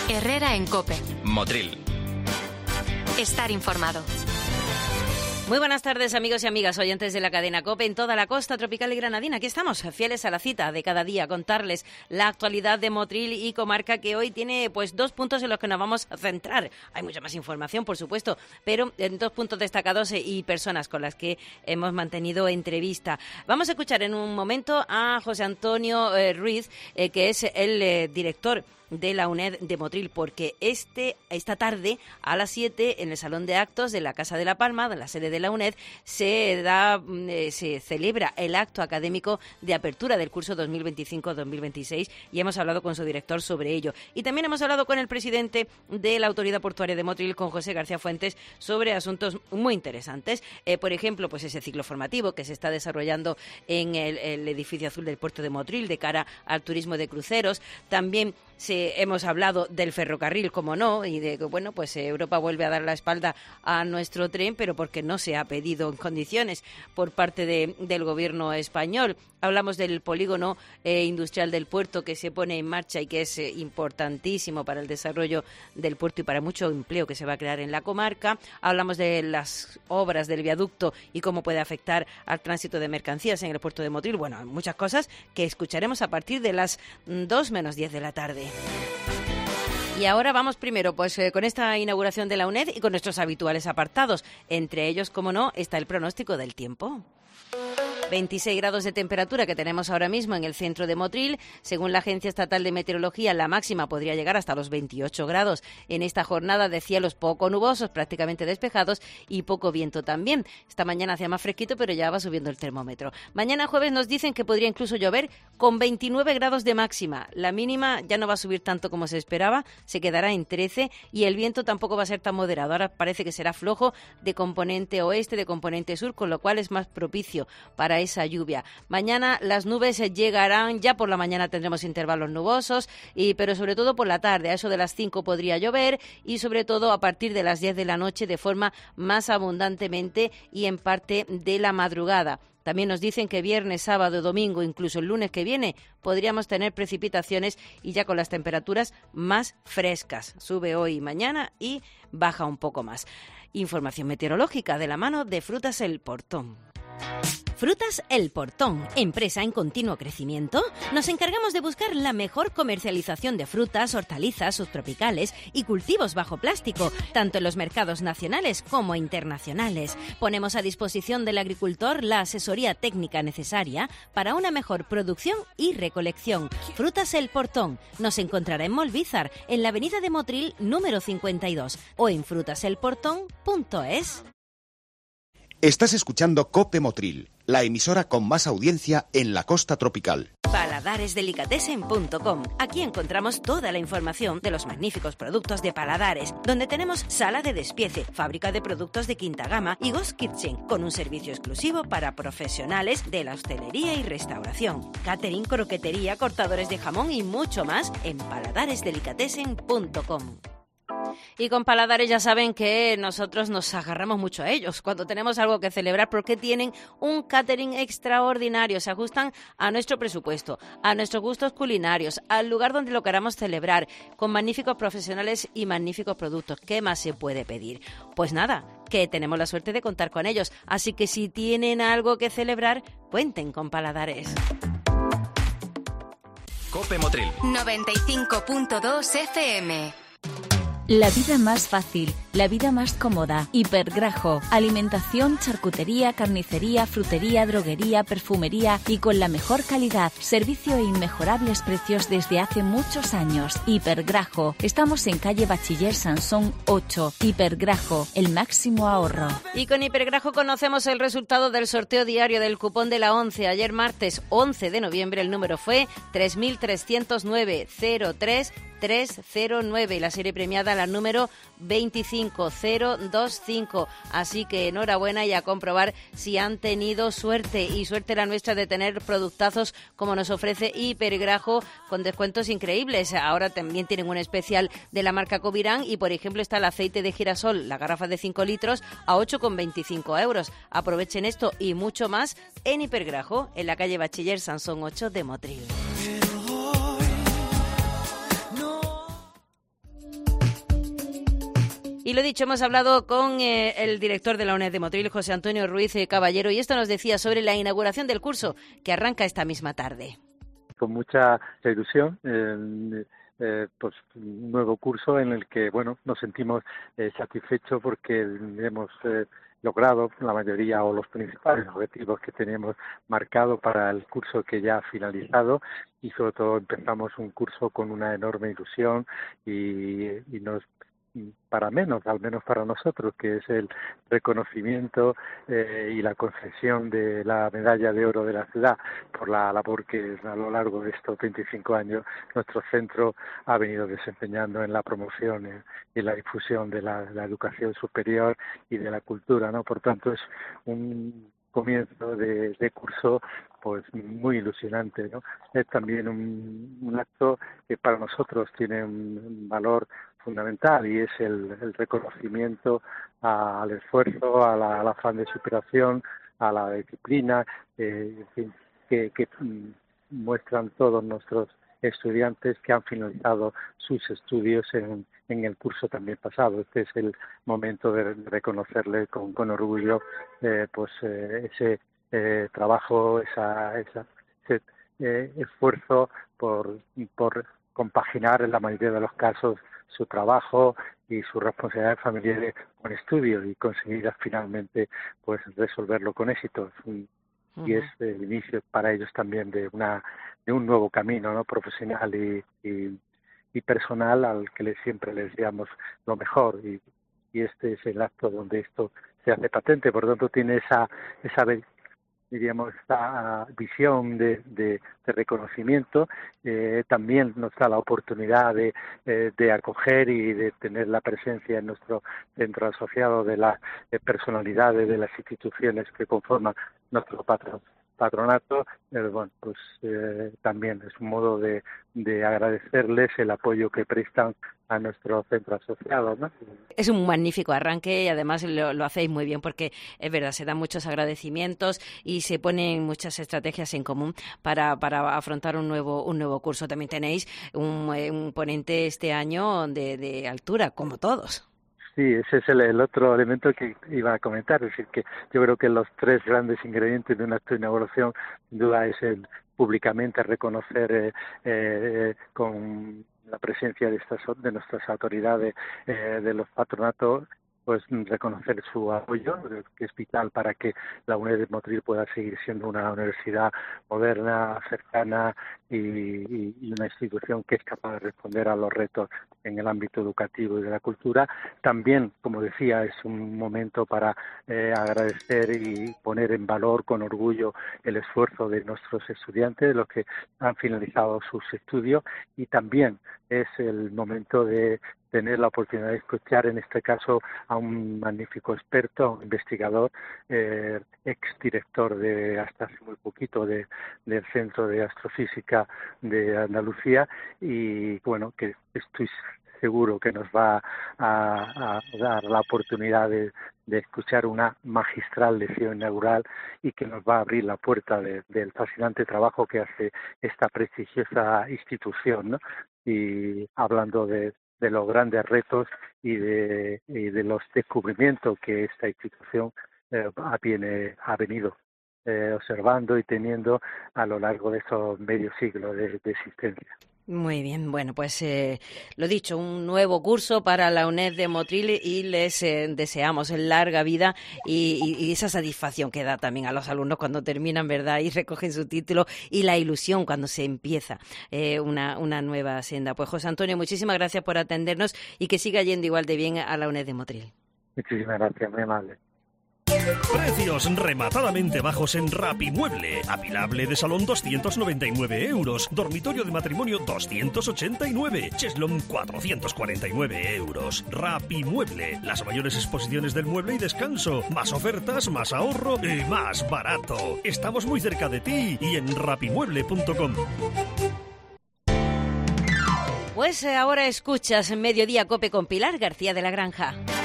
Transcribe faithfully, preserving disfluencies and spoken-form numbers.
Herrera en COPE. Motril. Estar informado. Muy buenas tardes, amigos y amigas, oyentes de la cadena COPE en toda la costa tropical y granadina. Aquí estamos, fieles a la cita de cada día, contarles la actualidad de Motril y comarca, que hoy tiene pues dos puntos en los que nos vamos a centrar. Hay mucha más información, por supuesto, pero en dos puntos destacados y personas con las que hemos mantenido entrevista. Vamos a escuchar en un momento a José Antonio eh, Ruiz, eh, que es el eh, director de la UNED de Motril, porque este esta tarde a las siete en el Salón de Actos de la Casa de la Palma, de la sede de la UNED, se da eh, se celebra el acto académico de apertura del curso dos mil veinticinco dos mil veintiséis y hemos hablado con su director sobre ello. Y también hemos hablado con el presidente de la Autoridad Portuaria de Motril, con José García Fuentes, sobre asuntos muy interesantes. Eh, por ejemplo, pues ese ciclo formativo que se está desarrollando en el, el edificio azul del puerto de Motril de cara al turismo de cruceros. También se, hemos hablado del ferrocarril, como no, y de que, bueno, pues Europa vuelve a dar la espalda a nuestro tren, pero porque no se ha pedido en condiciones por parte de, del gobierno español. Hablamos del polígono eh, industrial del puerto que se pone en marcha y que es eh, importantísimo para el desarrollo del puerto y para mucho empleo que se va a crear en la comarca. Hablamos de las obras del viaducto y cómo puede afectar al tránsito de mercancías en el puerto de Motril. Bueno, muchas cosas que escucharemos a partir de las dos menos diez de la tarde. Y ahora vamos primero pues eh, con esta inauguración de la UNED y con nuestros habituales apartados. Entre ellos, como no, está el pronóstico del tiempo. veintiséis grados de temperatura que tenemos ahora mismo en el centro de Motril. Según la Agencia Estatal de Meteorología, la máxima podría llegar hasta los veintiocho grados en esta jornada de cielos poco nubosos, prácticamente despejados, y poco viento también. Esta mañana hacía más fresquito, pero ya va subiendo el termómetro. Mañana jueves nos dicen que podría incluso llover con veintinueve grados de máxima. La mínima ya no va a subir tanto como se esperaba, se quedará en trece, y el viento tampoco va a ser tan moderado. Ahora parece que será flojo, de componente oeste, de componente sur, con lo cual es más propicio para esa lluvia. Mañana las nubes llegarán, ya por la mañana tendremos intervalos nubosos, y, pero sobre todo por la tarde, a eso de las cinco podría llover, y sobre todo a partir de las diez de la noche de forma más abundantemente y en parte de la madrugada. También nos dicen que viernes, sábado, domingo, incluso el lunes que viene, podríamos tener precipitaciones y ya con las temperaturas más frescas. Sube hoy y mañana y baja un poco más. Información meteorológica de la mano de Frutas El Portón. Frutas El Portón, empresa en continuo crecimiento. Nos encargamos de buscar la mejor comercialización de frutas, hortalizas, subtropicales y cultivos bajo plástico, tanto en los mercados nacionales como internacionales. Ponemos a disposición del agricultor la asesoría técnica necesaria para una mejor producción y recolección. Frutas El Portón nos encontrará en Molvízar, en la avenida de Motril número cincuenta y dos, o en frutas el portón punto es. Estás escuchando COPE Motril, la emisora con más audiencia en la costa tropical. paladares delicatessen punto com. Aquí encontramos toda la información de los magníficos productos de Paladares, donde tenemos sala de despiece, fábrica de productos de quinta gama y Ghost Kitchen, con un servicio exclusivo para profesionales de la hostelería y restauración. Catering, croquetería, cortadores de jamón y mucho más en paladares delicatessen punto com. Y con Paladares ya saben que nosotros nos agarramos mucho a ellos cuando tenemos algo que celebrar, porque tienen un catering extraordinario, se ajustan a nuestro presupuesto, a nuestros gustos culinarios, al lugar donde lo queramos celebrar, con magníficos profesionales y magníficos productos. ¿Qué más se puede pedir? Pues nada, que tenemos la suerte de contar con ellos, así que si tienen algo que celebrar, cuenten con Paladares. COPE Motril noventa y cinco punto dos F M. La vida más fácil, la vida más cómoda. Hipergrajo, alimentación, charcutería, carnicería, frutería, droguería, perfumería y con la mejor calidad. Servicio e inmejorables precios desde hace muchos años. Hipergrajo, estamos en calle Bachiller Sansón ocho. Hipergrajo, el máximo ahorro. Y con Hipergrajo conocemos el resultado del sorteo diario del cupón de la ONCE. Ayer martes once de noviembre el número fue tres mil trescientos nueve cero tres tres cero nueve y la serie premiada la número veinticinco cero veinticinco. Así que enhorabuena y a comprobar si han tenido suerte, y suerte la nuestra de tener productazos como nos ofrece Hipergrajo con descuentos increíbles. Ahora también tienen un especial de la marca Covirán y, por ejemplo, está el aceite de girasol, la garrafa de cinco litros a ocho con veinticinco euros. Aprovechen esto y mucho más en Hipergrajo, en la calle Bachiller Sansón ocho de Motril. Y lo dicho, hemos hablado con eh, el director de la UNED de Motril, José Antonio Ruiz eh, Caballero, y esto nos decía sobre la inauguración del curso que arranca esta misma tarde. Con mucha ilusión, eh, eh, pues un nuevo curso en el que, bueno, nos sentimos eh, satisfechos porque hemos eh, logrado la mayoría o los principales objetivos que teníamos marcado para el curso que ya ha finalizado, y sobre todo empezamos un curso con una enorme ilusión y, y nos para menos, al menos para nosotros, que es el reconocimiento eh, y la concesión de la medalla de oro de la ciudad por la labor que a lo largo de estos veinticinco años nuestro centro ha venido desempeñando en la promoción eh, y la difusión de la, la educación superior y de la cultura, ¿no? Por tanto, es un comienzo de, de curso pues muy ilusionante, ¿no? Es también un, un acto que para nosotros tiene un valor fundamental, y es el, el reconocimiento a, al esfuerzo, a la, al afán de superación, a la disciplina, eh, en fin, que, que muestran todos nuestros estudiantes que han finalizado sus estudios en, en el curso también pasado. Este es el momento de reconocerle con, con orgullo eh, pues eh, ese eh, trabajo, esa, esa ese eh, esfuerzo por, por compaginar en la mayoría de los casos su trabajo y sus responsabilidades familiares con estudios y conseguir finalmente pues resolverlo con éxito. Y uh-huh. es el inicio para ellos también de una de un nuevo camino, ¿no? Profesional y, y, y personal, al que les, siempre les deseamos lo mejor, y, y este es el acto donde esto se hace patente. Por lo tanto, tiene esa esa diríamos esta visión de, de, de reconocimiento. Eh, también nos da la oportunidad de, eh, de acoger y de tener la presencia en nuestro centro asociado de las de personalidades de las instituciones que conforman nuestro patrón. patronato, eh, bueno, pues eh, también es un modo de, de agradecerles el apoyo que prestan a nuestro centro asociado, ¿no? Es un magnífico arranque y además lo, lo hacéis muy bien, porque es verdad, se dan muchos agradecimientos y se ponen muchas estrategias en común para, para afrontar un nuevo un nuevo curso. También tenéis un, un ponente este año de, de altura, como todos. Sí, ese es el, el otro elemento que iba a comentar, es decir, que yo creo que los tres grandes ingredientes de un acto de inauguración, sin duda, es el públicamente reconocer eh, eh, con la presencia de estas de nuestras autoridades, eh, de los patronatos, pues reconocer su apoyo, que es vital para que la UNED de Motril pueda seguir siendo una universidad moderna, cercana y, y, y una institución que es capaz de responder a los retos en el ámbito educativo y de la cultura. También, como decía, es un momento para eh, agradecer y poner en valor con orgullo el esfuerzo de nuestros estudiantes, de los que han finalizado sus estudios, y también es el momento de tener la oportunidad de escuchar, en este caso, a un magnífico experto, a un investigador, eh, exdirector de hasta hace muy poquito de, del Centro de Astrofísica de Andalucía, y bueno, que estoy seguro que nos va a, a dar la oportunidad de, de escuchar una magistral lección inaugural y que nos va a abrir la puerta de, del fascinante trabajo que hace esta prestigiosa institución, ¿no? Y hablando de de los grandes retos y de, y de los descubrimientos que esta institución eh, tiene, ha venido eh, observando y teniendo a lo largo de estos medio siglos de, de existencia. Muy bien, bueno, pues eh, lo dicho, un nuevo curso para la UNED de Motril, y les eh, deseamos larga vida y, y, y esa satisfacción que da también a los alumnos cuando terminan, ¿verdad?, y recogen su título, y la ilusión cuando se empieza eh, una, una nueva senda. Pues José Antonio, muchísimas gracias por atendernos y que siga yendo igual de bien a la UNED de Motril. Muchísimas gracias, muy amable. Precios rematadamente bajos en Rapimueble. Apilable de salón doscientos noventa y nueve euros. Dormitorio de matrimonio doscientos ochenta y nueve. Cheslón cuatrocientos cuarenta y nueve euros. Rapimueble. Las mayores exposiciones del mueble y descanso. Más ofertas, más ahorro y más barato. Estamos muy cerca de ti y en rapimueble punto com. Pues ahora escuchas Mediodía Cope con Pilar García de la Granja.